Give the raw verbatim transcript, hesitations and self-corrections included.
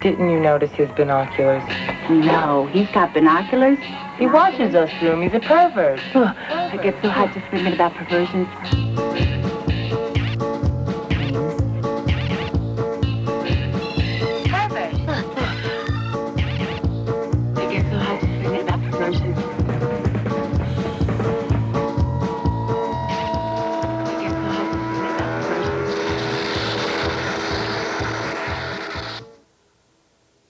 Didn't you notice his binoculars? No, he's got binoculars. He watches us through them. He's a pervert. I get so hot just thinking about perversions.